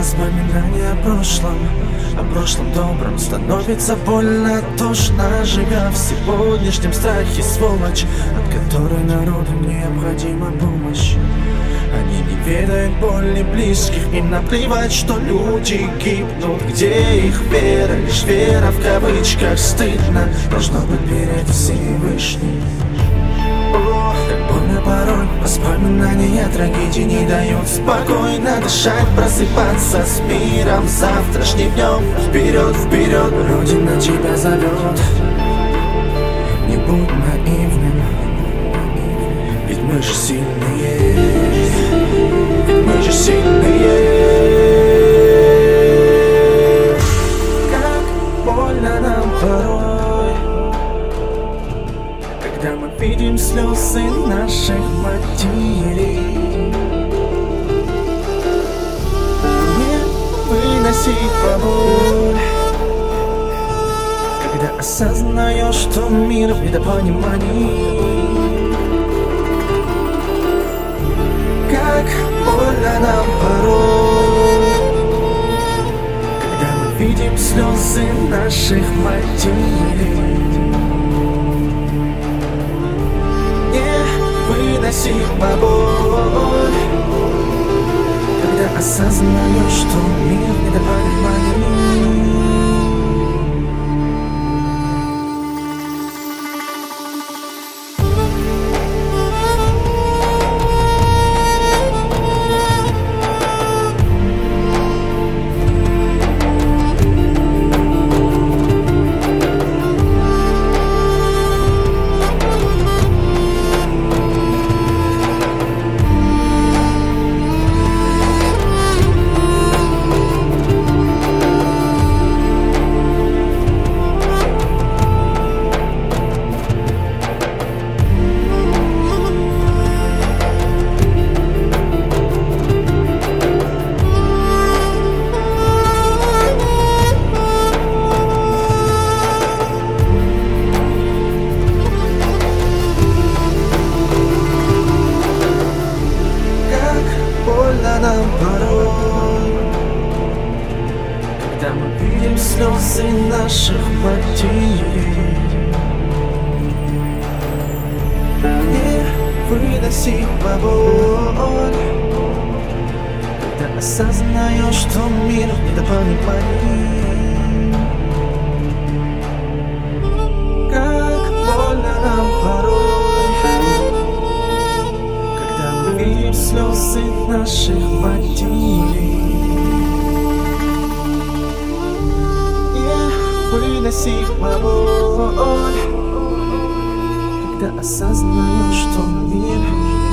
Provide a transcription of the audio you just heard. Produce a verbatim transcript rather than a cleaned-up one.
воспоминания о прошлом, о прошлом добром становится больно, тошно, живя в сегодняшнем страхе, сволочь, от которой народу необходима помощь. Они не ведают боли близких, им наплевать, что люди гибнут. Где их вера, лишь вера в кавычках, стыдно должно быть перед Всевышним. Ох, как больно порой, воспоминания трагедии не дают спокойно дышать, просыпаться с миром завтрашним днем. Вперед, вперед, Родина тебя зовет. Не будь наивным, ведь мы же сильные, ведь мы же сильные. Как больно нам порой, когда мы видим слезы наших матерей. Не выносить боль, когда осознаешь, что мир в недопонимании. Как больно нам порой, когда мы видим слезы наших матерей. Невыносима боль, когда осознаешь, что мир в недопонимании. Нам порой, когда мы видим слезы наших матерей. Невыносима боль, когда осознаешь, что мир в недопонимании. Как больно нам порой, когда мы видим слезы наших матерей. Невыносима боль, когда осознаешь, что мир